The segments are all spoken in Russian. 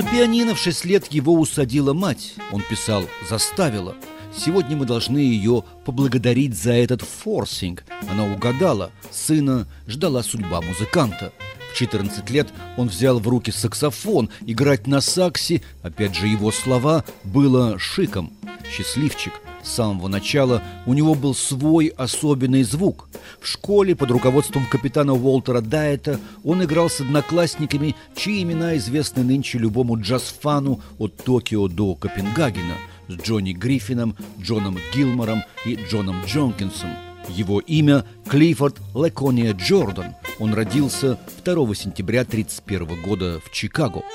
За пианино в 6 лет его усадила мать. Он писал «заставила». Сегодня мы должны ее поблагодарить за этот форсинг. Она угадала. Сына ждала судьба музыканта. В 14 лет он взял в руки саксофон. Играть на саксе, опять же его слова, было шиком. Счастливчик. С самого начала у него был свой особенный звук. В школе под руководством капитана Уолтера Дайета он играл с одноклассниками, чьи имена известны нынче любому джаз-фану от Токио до Копенгагена, с Джонни Гриффином, Джоном Гилмором и Джоном Джонкинсом. Его имя Клиффорд Лакония Джордан. Он родился 2 сентября 1931 года в Чикаго.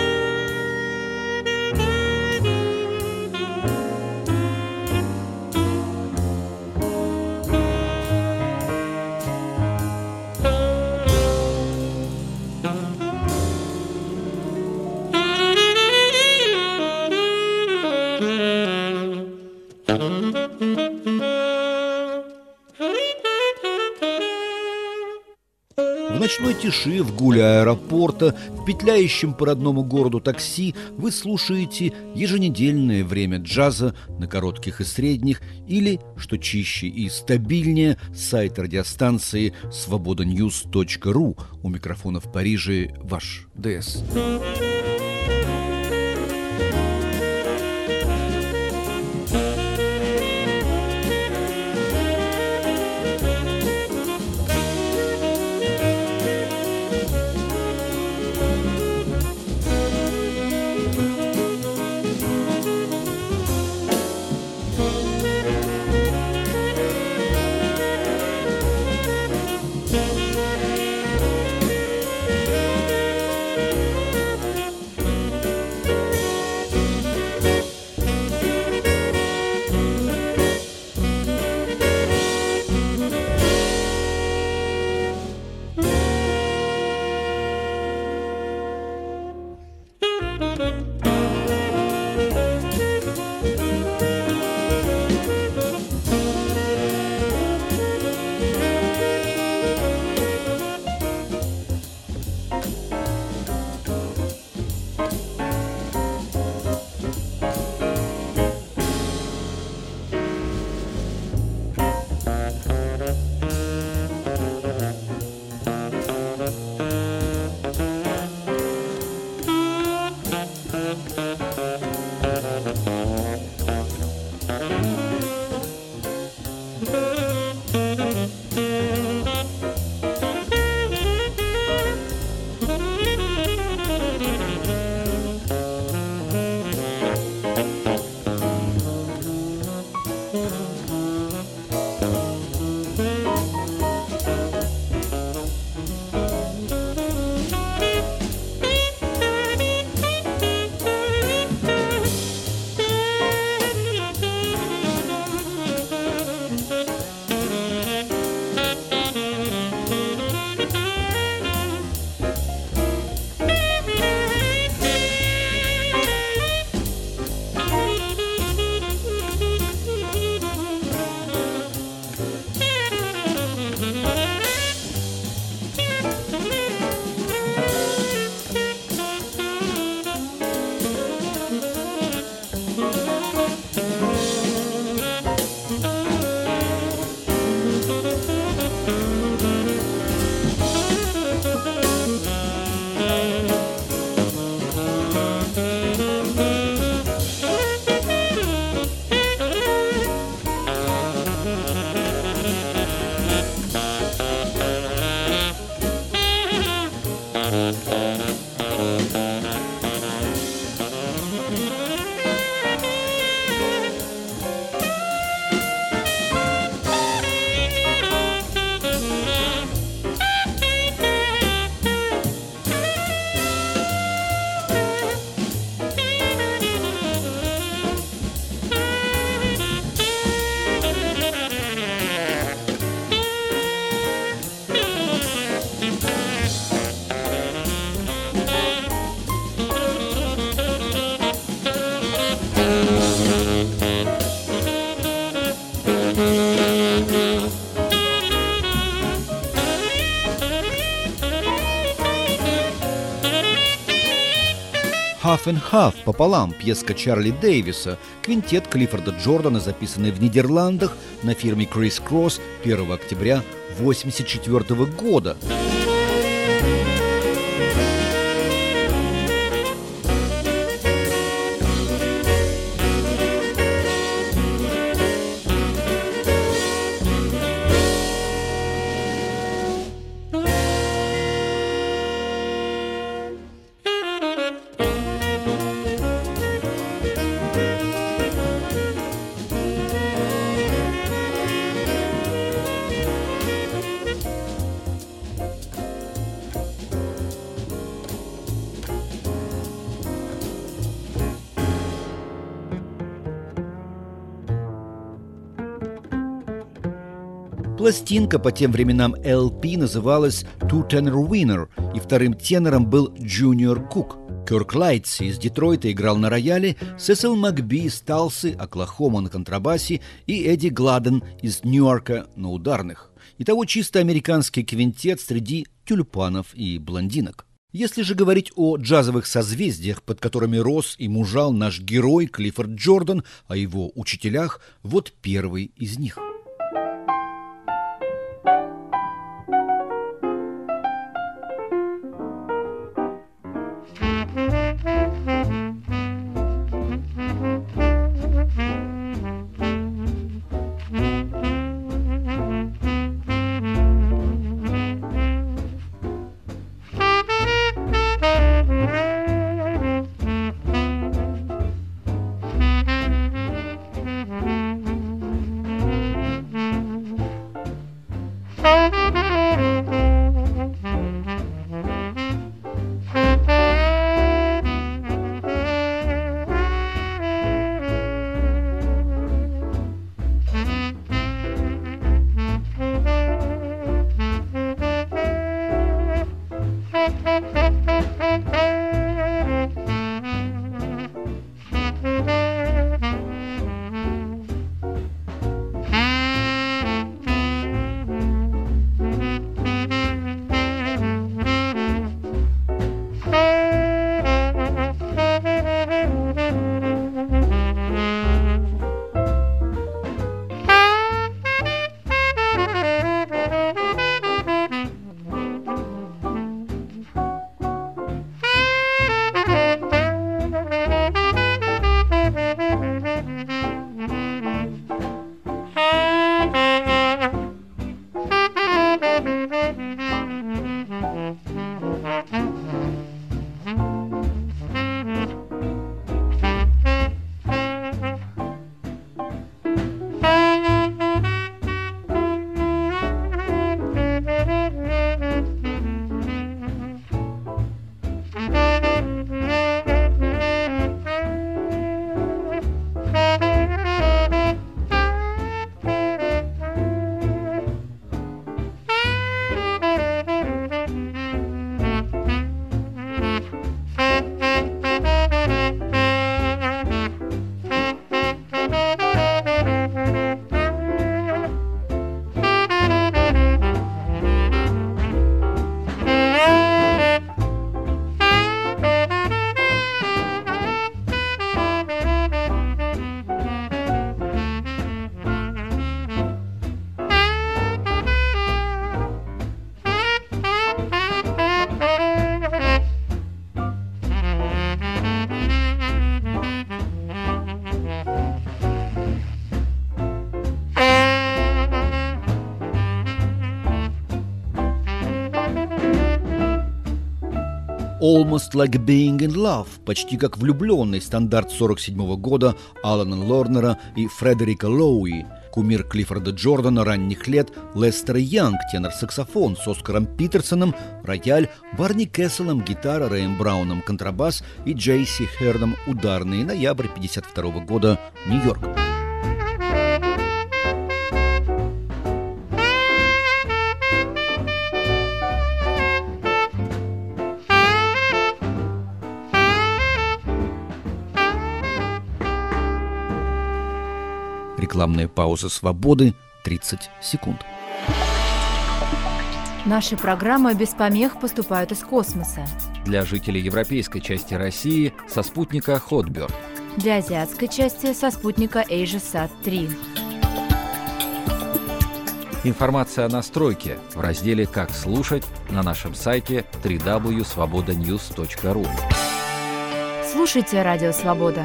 В ночной тиши, в гуле аэропорта, в петляющем по родному городу такси вы слушаете еженедельное время джаза на коротких и средних или, что чище и стабильнее, сайт радиостанции svobodanews.ru. У микрофона в Париже ваш ДС. «Half and Half» пополам, пьеска Чарли Дэвиса, квинтет Клиффорда Джордана, записанный в Нидерландах на фирме Criss Cross 1 октября 1984 года. Пластинка по тем временам LP называлась «Two Tenor Winner», и вторым тенором был Джуниор Кук. Кёрк Лайтси из Детройта играл на рояле, Сесил Макби из Талсы, Оклахома на контрабасе и Эдди Гладден из Ньюарка на ударных. Итого чисто американский квинтет среди тюльпанов и блондинок. Если же говорить о джазовых созвездиях, под которыми рос и мужал наш герой Клиффорд Джордан, о его учителях, вот первый из них. «Almost like being in love», почти как влюбленный, стандарт 1947 года Алана Лорнера и Фредерика Лоуи, кумир Клиффорда Джордана ранних лет Лестер Янг, тенор-саксофон с Оскаром Питерсоном, рояль, Барни Кэсселом, гитара, Рэем Брауном, контрабас и Джейси Херном, ударные, ноябрь 1952 года, Нью-Йорк. Рекламная пауза свободы, 30 секунд. Наши программы без помех поступают из космоса. для жителей европейской части России со спутника Hotbird. Для азиатской части со спутника AsiaSat-3. Информация о настройке в разделе «Как слушать» на нашем сайте www.svobodanews.ru. Слушайте Радио Свобода.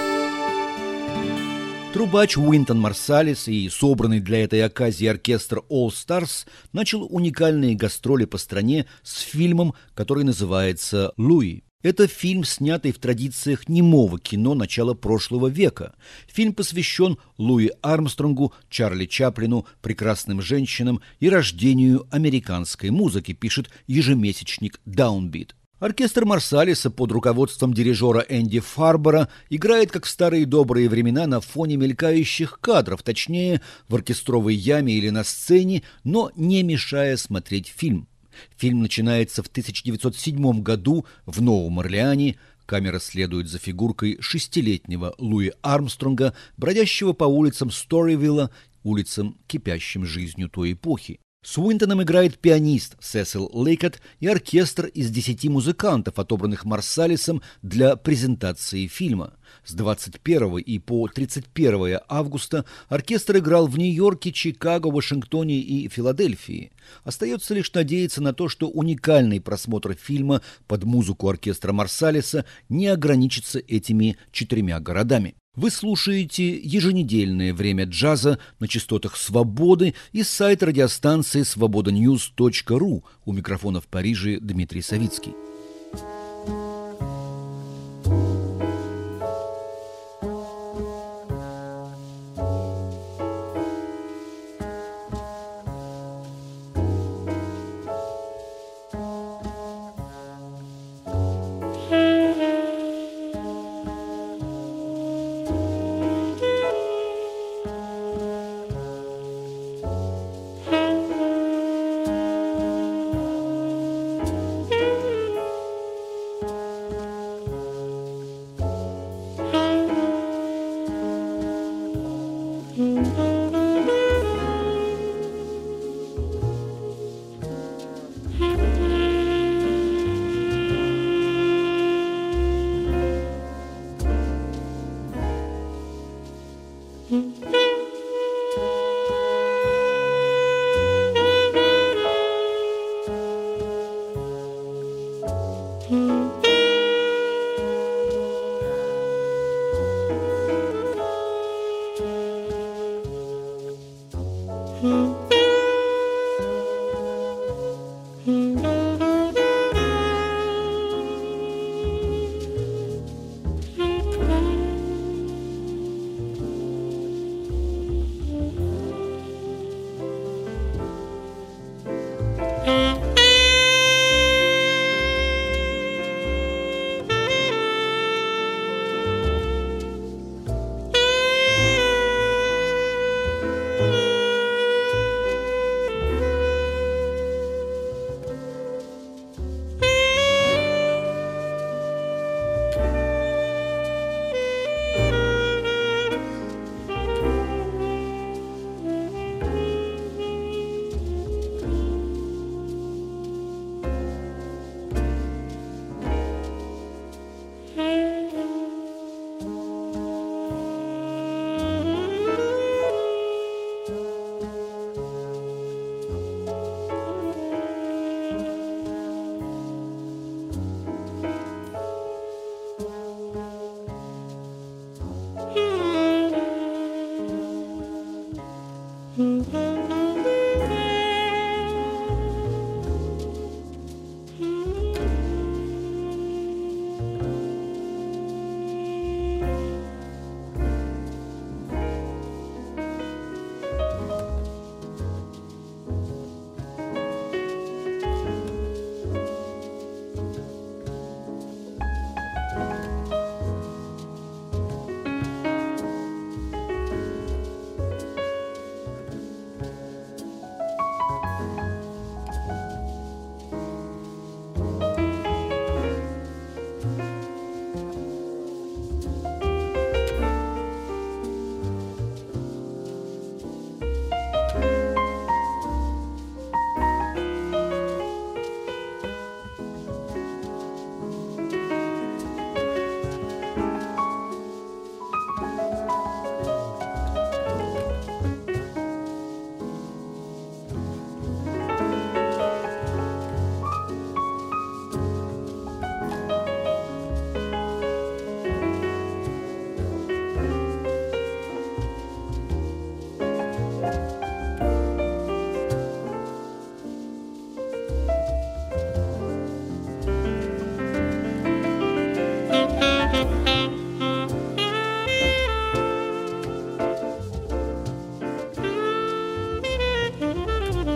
Трубач Уинтон Марсалис и собранный для этой оказии оркестр All Stars начал уникальные гастроли по стране с фильмом, который называется «Луи». Это фильм, снятый в традициях немого кино начала прошлого века. Фильм посвящен Луи Армстронгу, Чарли Чаплину, прекрасным женщинам и рождению американской музыки, пишет ежемесячник Downbeat. Оркестр Марсалиса под руководством дирижера Энди Фарбера играет, как в старые добрые времена, на фоне мелькающих кадров, точнее, в оркестровой яме или на сцене, но не мешая смотреть фильм. Фильм начинается в 1907 году в Новом Орлеане. Камера следует за фигуркой шестилетнего Луи Армстронга, бродящего по улицам Сторивилла, улицам, кипящим жизнью той эпохи. С Уинтоном играет пианист Сесил Лейкотт и оркестр из 10 музыкантов, отобранных Марсалисом для презентации фильма. С 21 и по 31 августа оркестр играл в Нью-Йорке, Чикаго, Вашингтоне и Филадельфии. Остается лишь надеяться на то, что уникальный просмотр фильма под музыку оркестра Марсалиса не ограничится этими 4 городами. Вы слушаете еженедельное время джаза на частотах Свободы и сайт радиостанции svobodanews.ru. У микрофона в Париже Дмитрий Савицкий.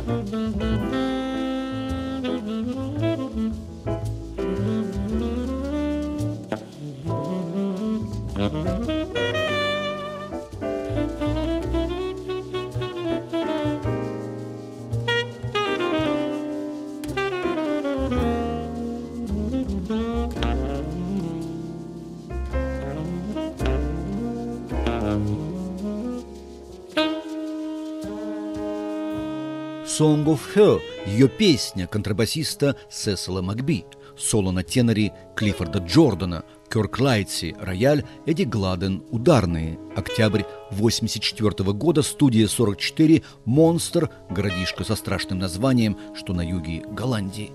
«Song of Her» – ее песня контрабасиста Сесила Макби, соло на теноре Клиффорда Джордана, Кёрк Лайтси – рояль, Эдди Гладден – ударные. Октябрь 1984 года, студия 44, «Монстр», городишко со страшным названием, что на юге Голландии.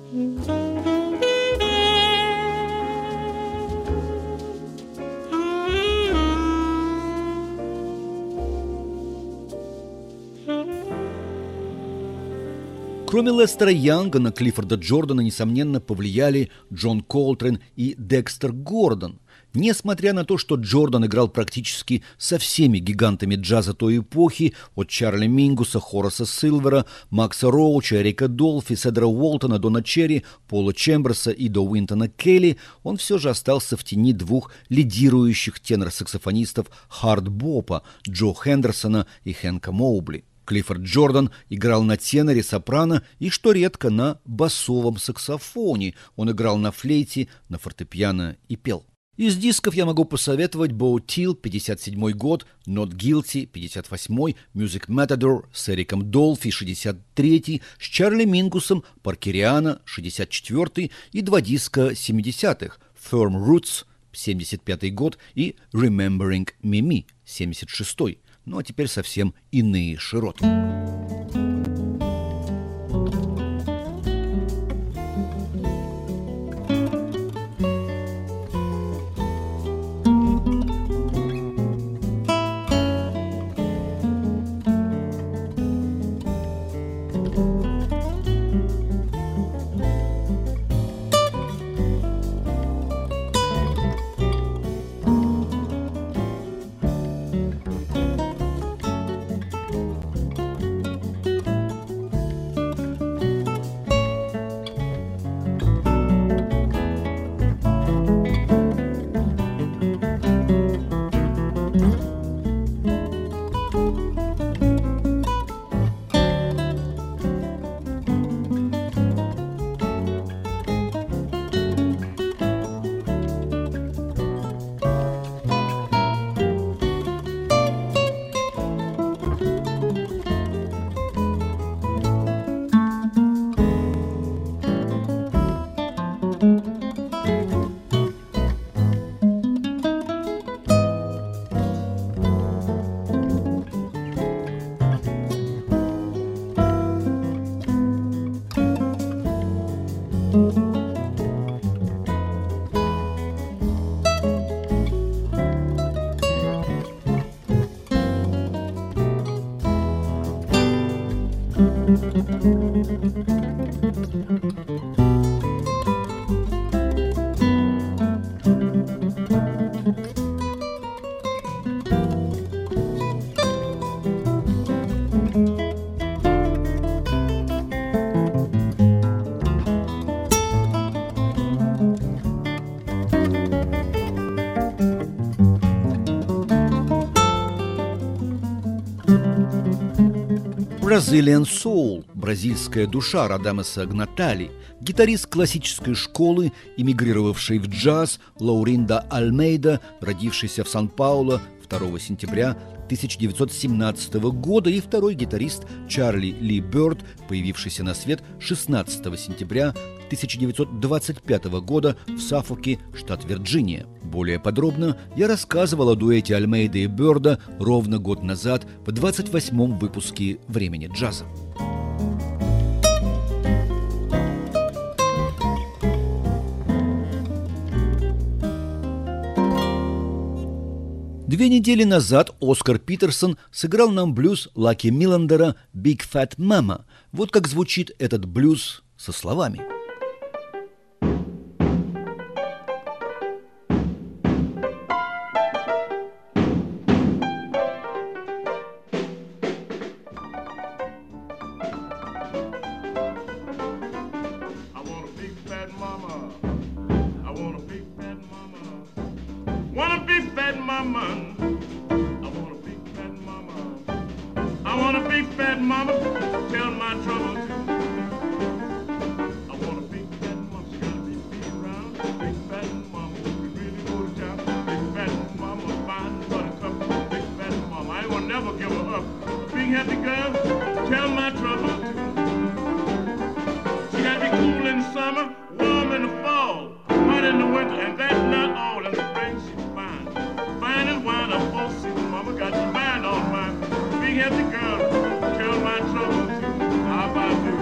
Кроме Лестера Янга, на Клиффорда Джордана, несомненно, повлияли Джон Колтрейн и Декстер Гордон. Несмотря на то, что Джордан играл практически со всеми гигантами джаза той эпохи, от Чарли Мингуса, Хораса Силвера, Макса Роуча, Эрика Долфи, Седра Уолтона, Дона Черри, Пола Чемберса и До Уинтона Келли, он все же остался в тени двух лидирующих тенор-саксофонистов хард-бопа Джо Хендерсона и Хэнка Моубли. Клиффорд Джордан играл на теноре, сопрано и, что редко, на басовом саксофоне. Он играл на флейте, на фортепиано и пел. Из дисков я могу посоветовать Bo Till, 57 год, Not Guilty, 58, Music Matador с Эриком Долфи, 63, с Чарли Мингусом, Паркериана, 64 и два диска 70-х, Firm Roots, 75 год и Remembering Mimi, 76. Ну а теперь совсем иные широты. Brazilian Soul, бразильская душа Радамеса Гнатали, гитарист классической школы, эмигрировавший в джаз, Лауринда Альмейда, родившийся в Сан-Пауло 2 сентября 1917 года, и второй гитарист Чарли Ли Бёрд, появившийся на свет 16 сентября 1925 года в Саффоке, штат Вирджиния. Более подробно я рассказывал о дуэте Альмейда и Бёрда ровно год назад в 28-м выпуске «Времени джаза». Две недели назад Оскар Питерсон сыграл нам блюз Лаки Миллендера «Big Fat Mama». Вот как звучит этот блюз со словами. woman. I want a big fat mama. I want a big fat mama. Tell my trouble too. I want a big fat mama. She gotta be big around. Big fat mama. We really go to town. Big fat mama. Fine buttercup. Big fat mama. I ain't gonna never give her up. A big happy girl. Tell my trouble too. She gotta be cool in the summer, warm in the fall, hot in the winter, and that's not all. In the spring she's fine. Fine as wine, a full season mama got your mind on mine. Big happy girl, tell my trouble too. How about you?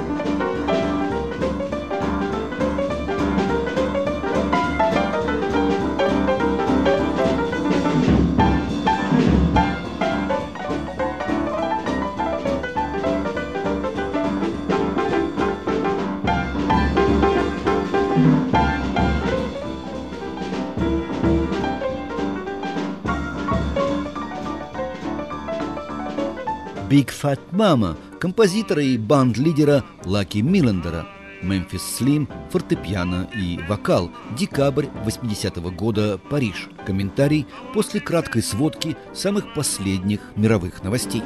Big Fat Mama композитора и банд-лидера Лаки Миллендера, Мемфис Слим, фортепиано и вокал, декабрь 80-го года, Париж. Комментарий после краткой сводки самых последних мировых новостей.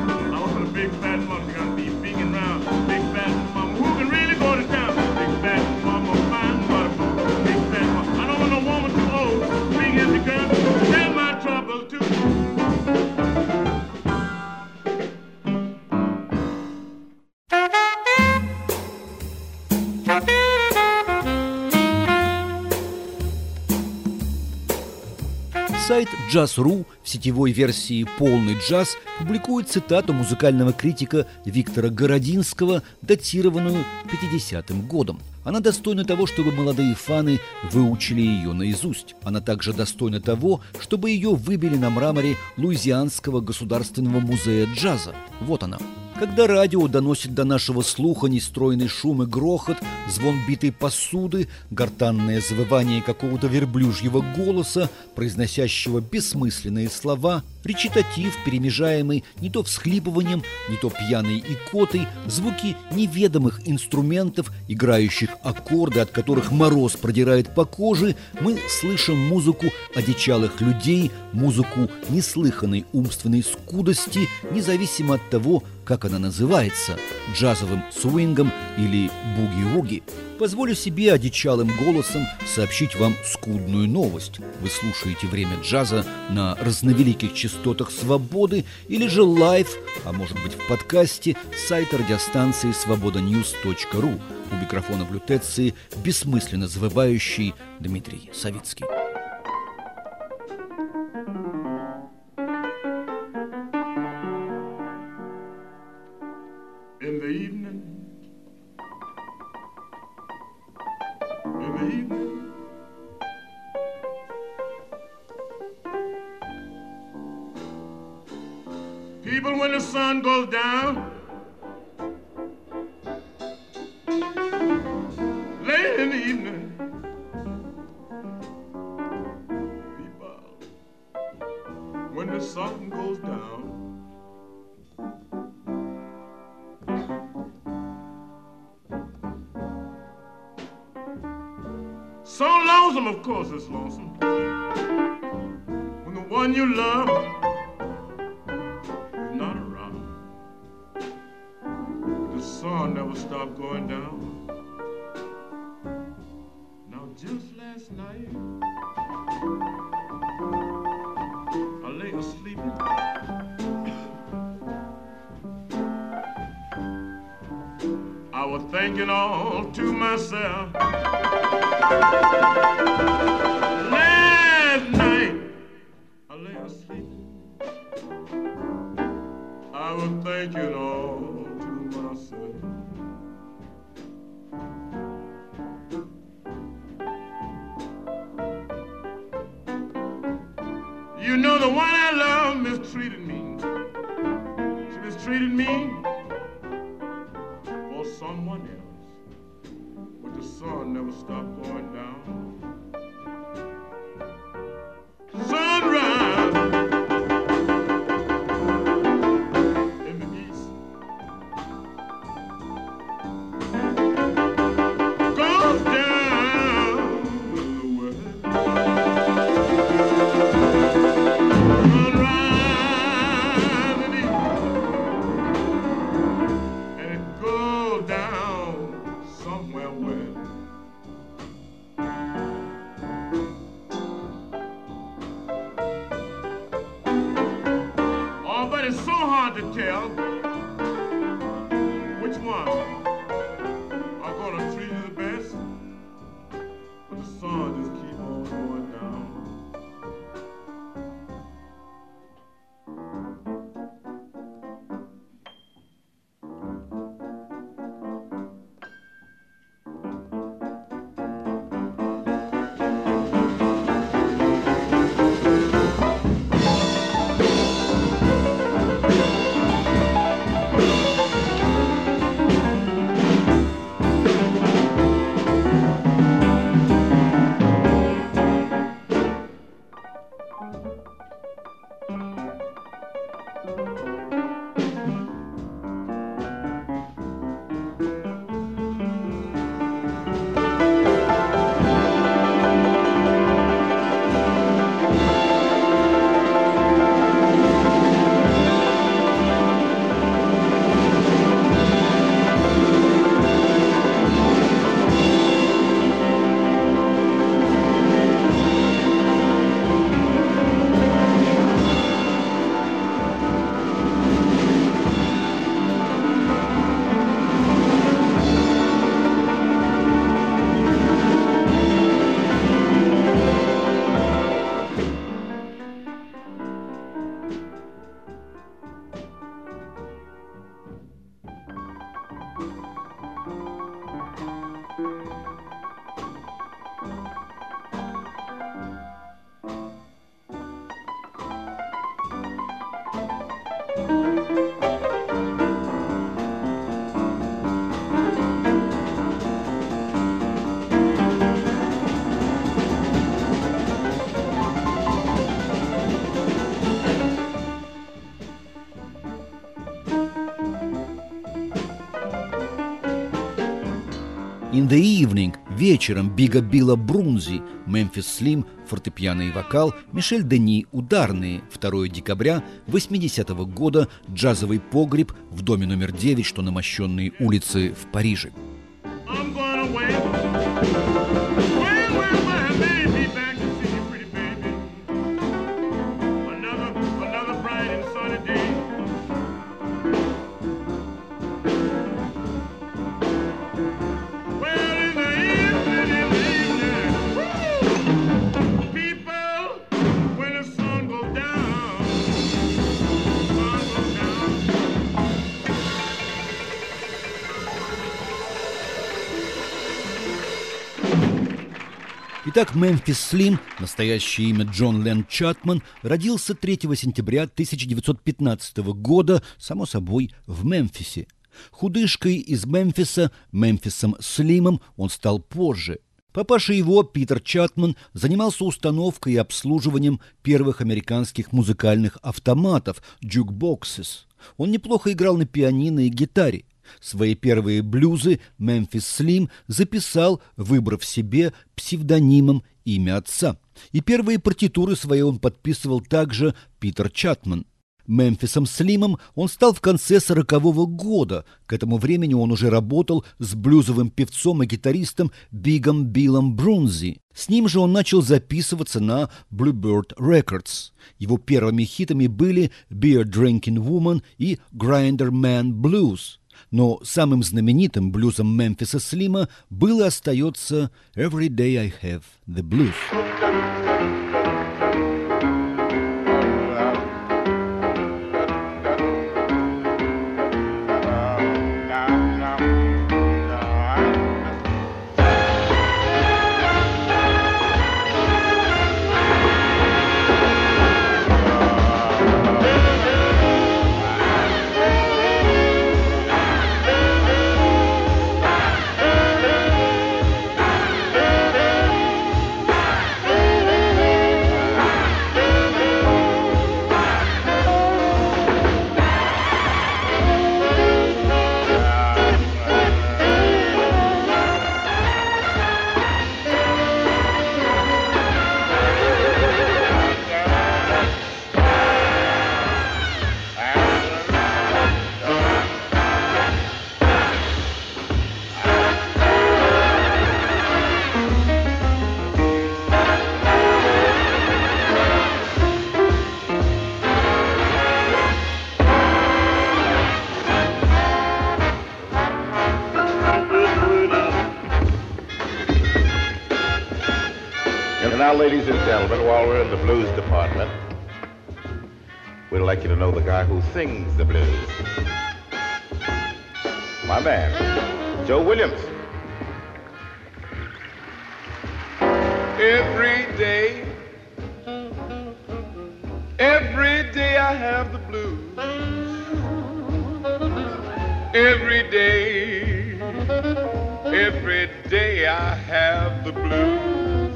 Сайт Jazz.ru в сетевой версии «Полный джаз» публикует цитату музыкального критика Виктора Городинского, датированную 50-м годом. Она достойна того, чтобы молодые фаны выучили ее наизусть. Она также достойна того, чтобы ее выбили на мраморе Луизианского государственного музея джаза. Вот она. Когда радио доносит до нашего слуха нестройный шум и грохот, звон битой посуды, гортанное завывание какого-то верблюжьего голоса, произносящего бессмысленные слова, речитатив, перемежаемый не то всхлипыванием, не то пьяной икотой, звуки неведомых инструментов, играющих аккорды, от которых мороз продирает по коже, мы слышим музыку одичалых людей, музыку неслыханной умственной скудости, независимо от того, как она называется – джазовым свингом или буги-вуги. Позволю себе одичалым голосом сообщить вам скудную новость. Вы слушаете «Время джаза» на разновеликих частотах свободы или же лайв, а может быть в подкасте, с сайта радиостанции svobodanews.ru. У микрофона в лютеции бессмысленно завывающий Дмитрий Савицкий. In the evening, people, when the sun goes down, late in the evening, people, when the sun goes down, so lonesome, of course it's lonesome, when the one you love is not around. The sun never stopped going down. Now just last night, I lay asleep. I was thinking all to myself. Last night I lay asleep. I was thinking all to myself. You know the one I love mistreated me. She mistreated me for someone else. But the sun never stopped going down. Sunrise in the east goes down in the west. hard to tell which one are gonna treat you the best, but the sun just keep on going down. In the Evening, вечером Бига Билла Брунзи, Мемфис Слим, фортепиано и вокал, Мишель Дени, ударные, 2 декабря 80-го года, джазовый погреб в доме номер 9, что на Мощенной улице в Париже. I'm going away. When will my baby back to see you, pretty baby? Another bright and sunny day. Well, in the evening, woo! People, when the sun goes down, sun goes down. Итак, Мемфис Слим, настоящее имя Джон Лен Чатман, родился 3 сентября 1915 года, само собой, в Мемфисе. Худышкой из Мемфиса, Мемфисом Слимом, он стал позже. Папаша его, Питер Чатман, занимался установкой и обслуживанием первых американских музыкальных автоматов – джукбоксес. Он неплохо играл на пианино и гитаре. Свои первые блюзы Мемфис Слим записал, выбрав себе псевдонимом имя отца. И первые партитуры свои он подписывал также Питер Чатман. Мемфисом Слимом он стал в конце 40-го года. К этому времени он уже работал с блюзовым певцом и гитаристом Бигом Биллом Брунзи. С ним же он начал записываться на Bluebird Records. Его первыми хитами были Beer Drinking Woman и Grinder Man Blues. Но самым знаменитым блюзом Мемфиса Слима был и остается «Every Day I Have the Blues». now, ladies and gentlemen, while we're in the blues department, we'd like you to know the guy who sings the blues. My man, Joe Williams. Every day I have the blues. Every day I have the blues.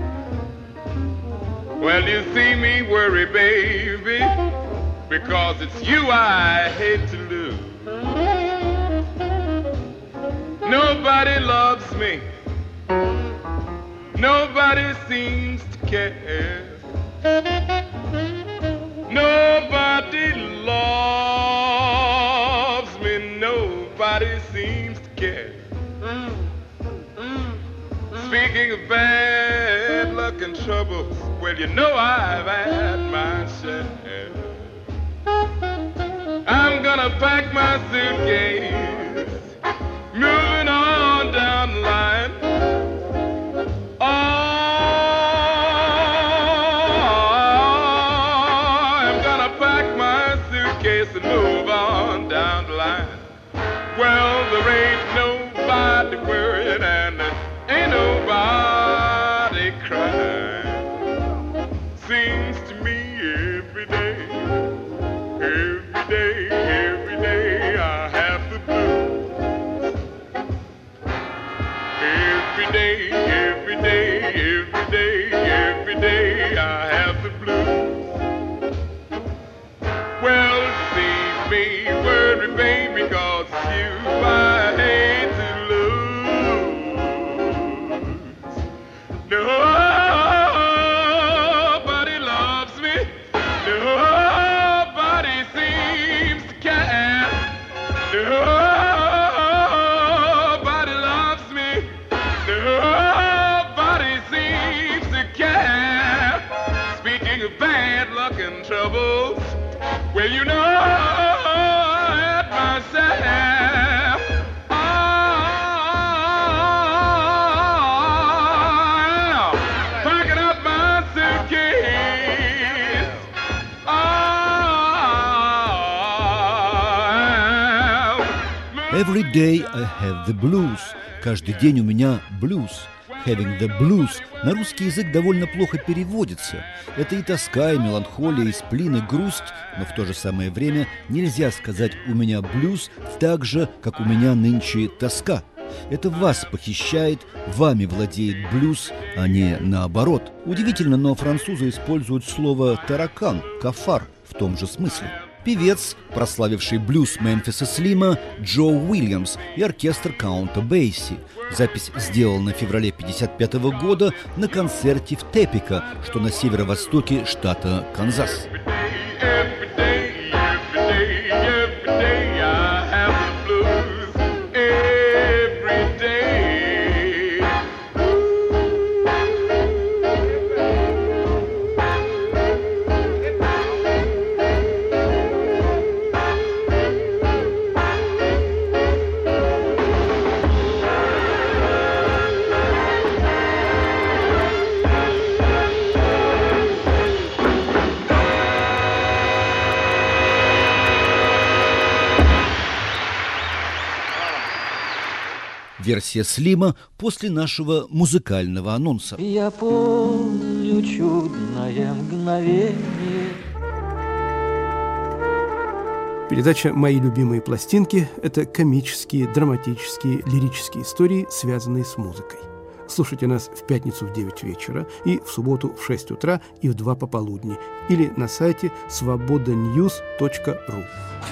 Well, you see me worry, baby, because it's you I hate to lose. Nobody loves me. Nobody seems to care. Nobody loves me. Nobody seems to care. Speaking of bad luck and troubles, well, you know I've had my share. I'm gonna pack my suitcase, moving on down the line. Oh, I'm gonna pack my suitcase and move on down the line. Well, there ain't nobody worried and there ain't nobody crying. Seems to me every day I have the blues. Every day I have the blues. Well, see me worry, baby, 'cause you I hate to lose. Nobody loves me. Nobody seems to care. Nobody loves me. Nobody seems to care. Speaking of bad luck and troubles, well, you know I had myself. Oh, packing up my suitcase. Every day I have the blues. Каждый день у меня блюз. Having the blues на русский язык довольно плохо переводится. Это и тоска, и меланхолия, и сплин, и грусть, но в то же самое время нельзя сказать «у меня блюз» так же, как «у меня нынче тоска». Это вас похищает, вами владеет блюз, а не наоборот. Удивительно, но французы используют слово «таракан», «кафар» в том же смысле. Певец, прославивший блюз Мемфиса Слима, Джо Уильямс и оркестр Каунта Бейси. Запись сделана в феврале 1955 года на концерте в Топека, что на северо-востоке штата Канзас. Версия Слима после нашего музыкального анонса. Я помню чудное мгновение. Передача «Мои любимые пластинки» – это комические, драматические, лирические истории, связанные с музыкой. Слушайте нас в пятницу в 9 вечера и в субботу в 6 утра и в 2 пополудни или на сайте svobodanews.ru.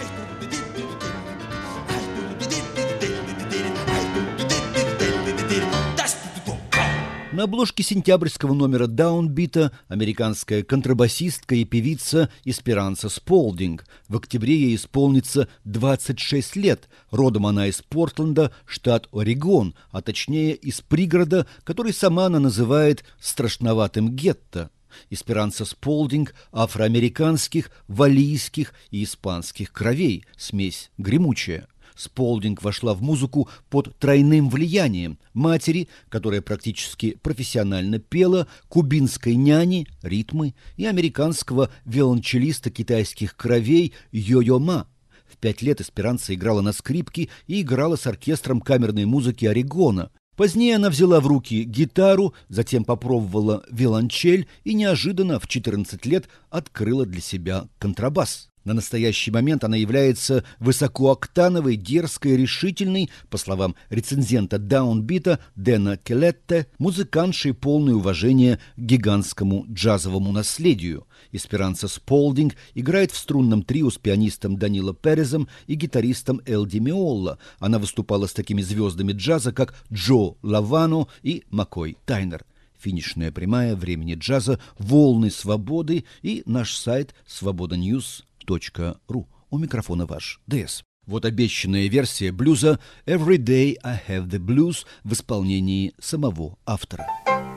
На обложке сентябрьского номера «Даунбита» американская контрабасистка и певица Эсперанса Сполдинг. В октябре ей исполнится 26 лет. Родом она из Портленда, штат Орегон, а точнее из пригорода, который сама она называет «страшноватым гетто». Эсперанса Сполдинг афроамериканских, валлийских и испанских кровей, смесь гремучая. Сполдинг вошла в музыку под тройным влиянием матери, которая практически профессионально пела, кубинской няни, ритмы, и американского виолончелиста китайских кровей Йо-Йо Ма. В 5 лет Эсперанца играла на скрипке и играла с оркестром камерной музыки Орегона. Позднее она взяла в руки гитару, затем попробовала виолончель и неожиданно в 14 лет открыла для себя контрабас. На настоящий момент она является высокооктановой, дерзкой, решительной, по словам рецензента даунбита Дэна Келетте, музыкантшей, полной уважения к гигантскому джазовому наследию. Эсперанца Сполдинг играет в струнном трио с пианистом Данило Перезом и гитаристом Эл Ди Меолло. Она выступала с такими звездами джаза, как Джо Лавано и Маккой Тайнер. Финишная прямая времени джаза, волны свободы и наш сайт svobodanews.ru. У микрофона ваш ДС. Вот обещанная версия блюза «Every Day I Have the Blues» в исполнении самого автора.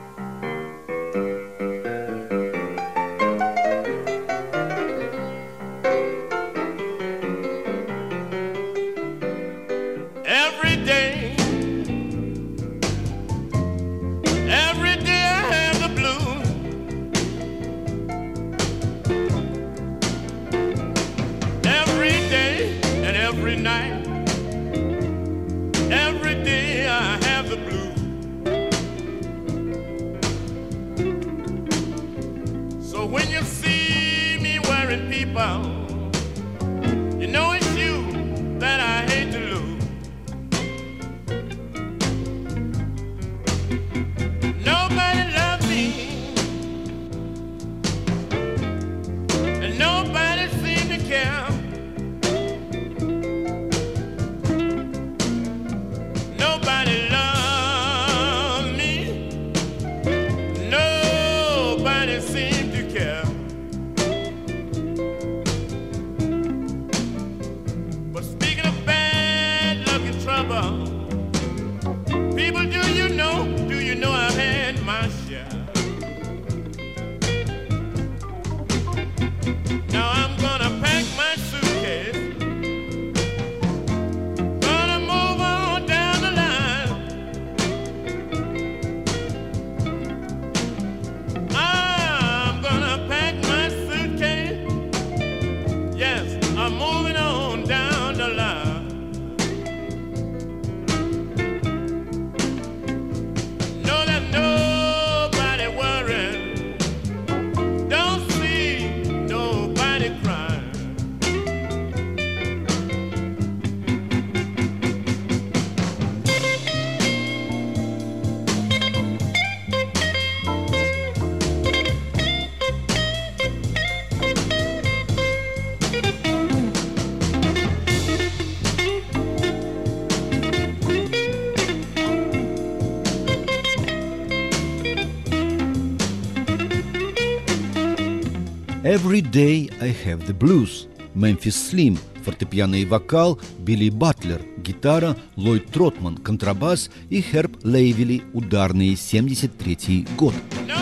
You know it's you that I hate to lose. Nobody loves me, and nobody seems to care. Nobody loves me, nobody seems to care. People, do you know I've had my share. Now I'm gonna pack my suitcase, gonna move on down the line. I'm gonna pack my suitcase, yes, I'm moving on down the line. «Every Day I Have the Blues», Мемфис Слим, фортепиано и вокал, Билли Батлер, гитара, Ллойд Тротман, контрабас и Херб Лейвели, ударные, 73-й год.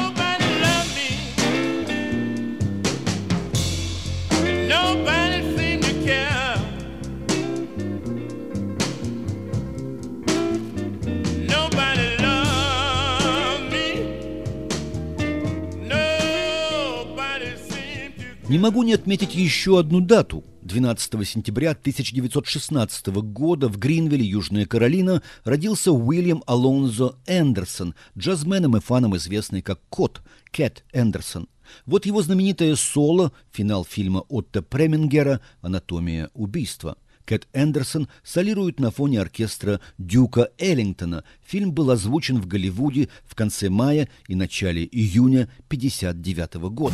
Не могу не отметить еще одну дату. 12 сентября 1916 года в Гринвилле, Южная Каролина, родился Уильям Алонзо Эндерсон, джазменом и фаном известный как Кот, Кэт Эндерсон. Вот его знаменитое соло, финал фильма Отто Премингера «Анатомия убийства». Кэт Эндерсон солирует на фоне оркестра Дюка Эллингтона. Фильм был озвучен в Голливуде в конце мая и начале июня 1959 года.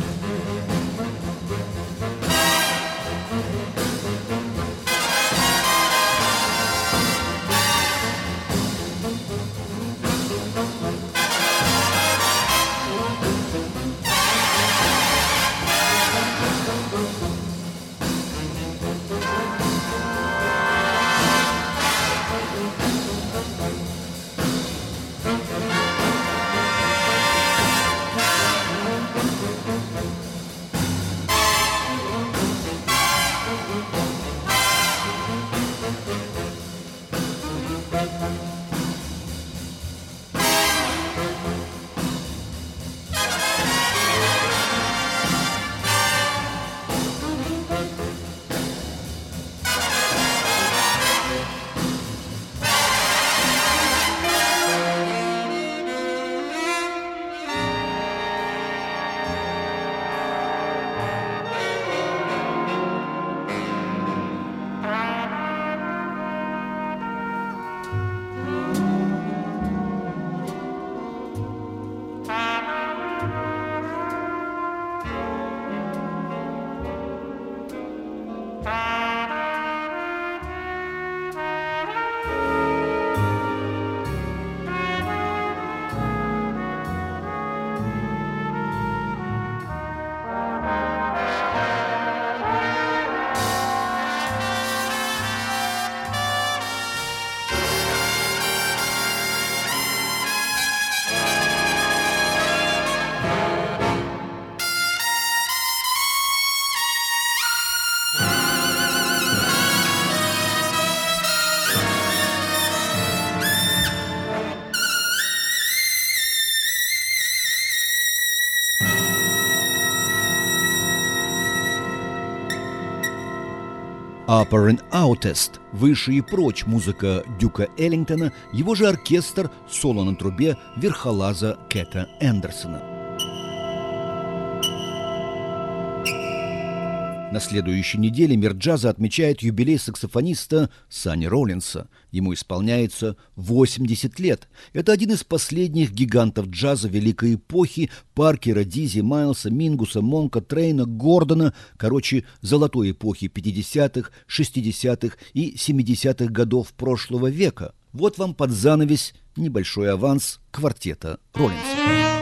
Upper and Outest, выше и прочь, музыка Дюка Эллингтона, его же оркестр, соло на трубе верхолаза Кэта Эндерсона. На следующей неделе мир джаза отмечает юбилей саксофониста Санни Роллинса. Ему исполняется 80 лет. Это один из последних гигантов джаза великой эпохи: Паркера, Дизи, Майлса, Мингуса, Монка, Трейна, Гордона. Короче, золотой эпохи 50-х, 60-х и 70-х годов прошлого века. Вот вам под занавес небольшой аванс квартета Роллинса.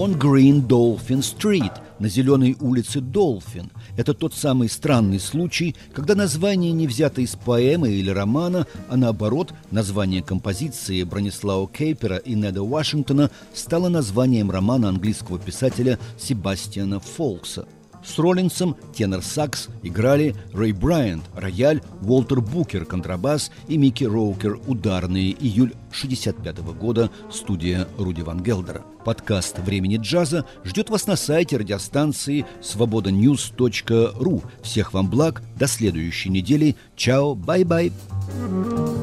«On Green Dolphin Street» на зеленой улице Долфин. Это тот самый странный случай, когда название не взято из поэмы или романа, а наоборот, название композиции Бронислава Кейпера и Неда Вашингтона стало названием романа английского писателя Себастьяна Фолкса. С Роллинсом тенор-сакс играли Рэй Брайант, рояль, Уолтер Букер, контрабас и Микки Роукер, ударные. Июль 1965 года, студия Руди Ван Гелдера. Подкаст «Времени джаза» ждет вас на сайте радиостанции svobodanews.ru. Всех вам благ, до следующей недели. Чао, бай-бай.